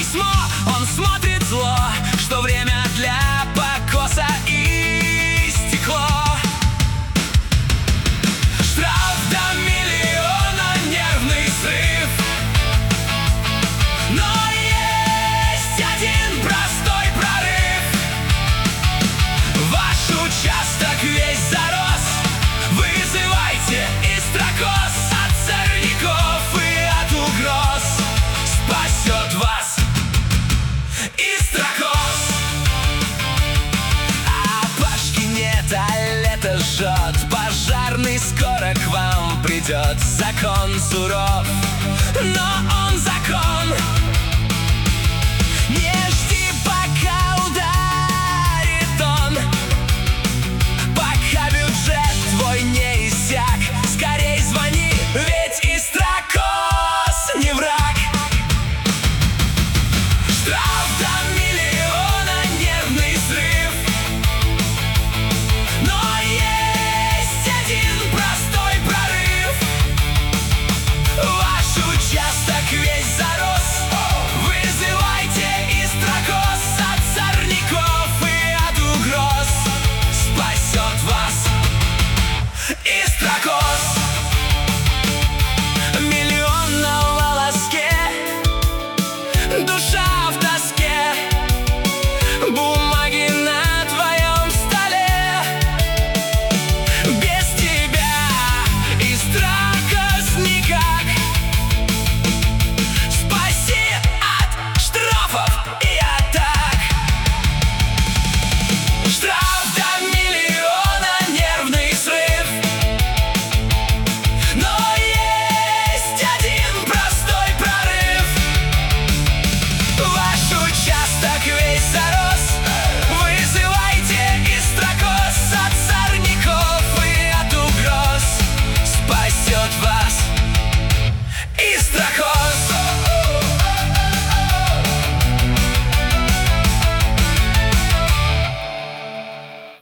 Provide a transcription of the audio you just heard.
письмо, он смотрит зло, что время для покоса истекло. Штраф до миллиона, нервный срыв. Но есть один простой прорыв. Ваш участок весь зарос. Вызывайте истрокоз от сорняков и от угроз. Спасет вас истрокоз. А Пашки нет, а лето жжет. Пожарный скоро к вам придет. Закон суров, но он закон.